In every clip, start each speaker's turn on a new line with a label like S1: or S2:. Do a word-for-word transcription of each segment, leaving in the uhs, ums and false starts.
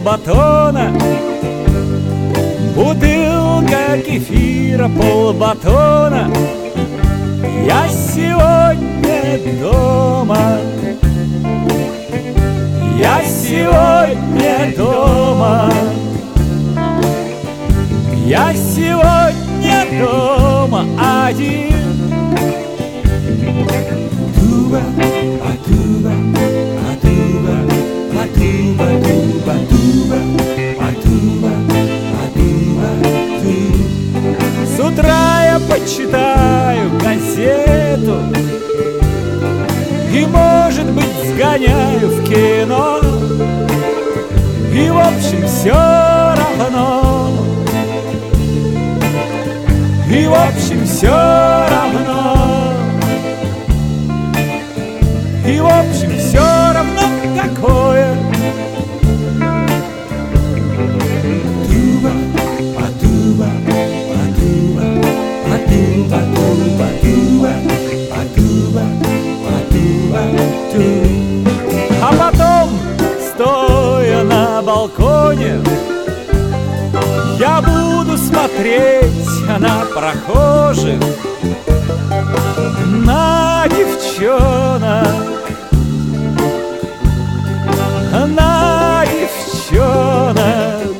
S1: полбатона, бутылка кефира, полбатона. Я сегодня дома, я сегодня дома, я сегодня дома один. Туба, а туба, а туба, а туба, туба, туба, а туба, а туба, туба. С утра я почитаю газету и, может быть, сгоняю в кино. И, в общем, все равно. И, в общем, все равно. И, в общем, все равно какое. Туба, а туба, а туба, а туба, туба, туба, а туба, а туба, туба. А потом, стоя на балконе, я буду смотреть на прохожих, на девчонок, на девчонок,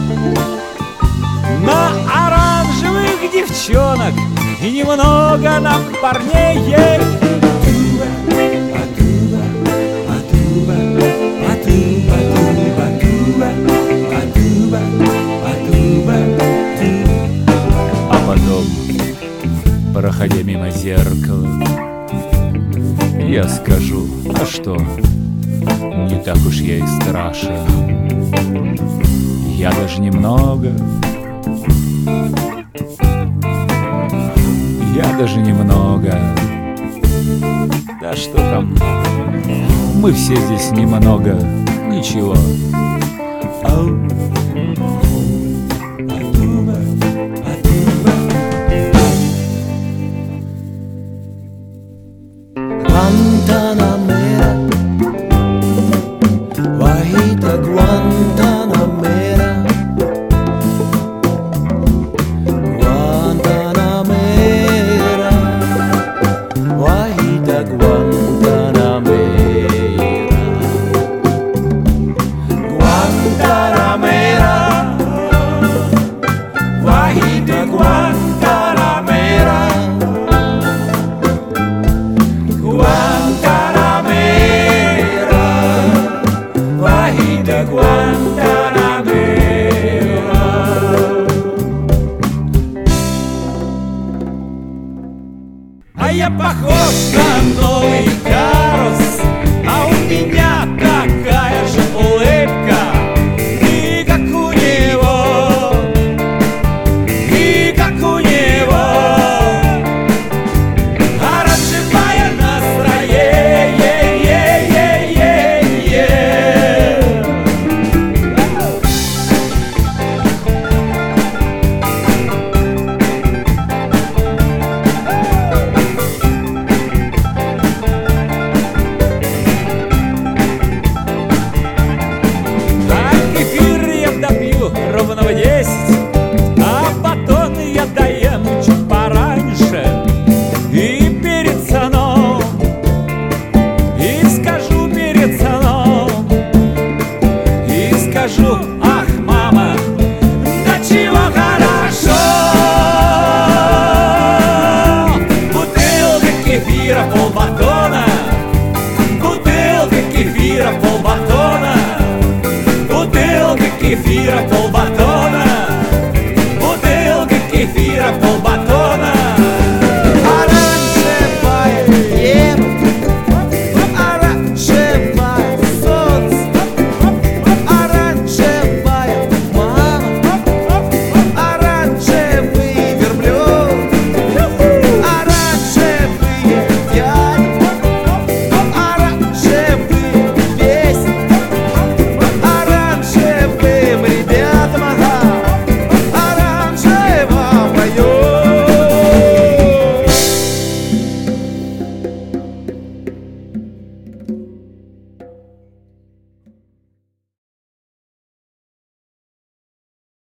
S1: на оранжевых девчонок и немного на парней. Туба, а туба, а туба, а туба, туба, туба, а туба, а туба, туба. А потом, проходя мимо зеркала, я скажу: а что, не так уж я и страшен. Я даже немного, я даже немного. Да что там, мы все здесь немного, ничего. Ау.
S2: Guantanamera, Wahita Guantanamera, Guantanamera, Wahita Guantanamera, Guantanamera, Wahita Guantanamera. Guantanamera, Wahita Guantanamera. А я похож на новый карус,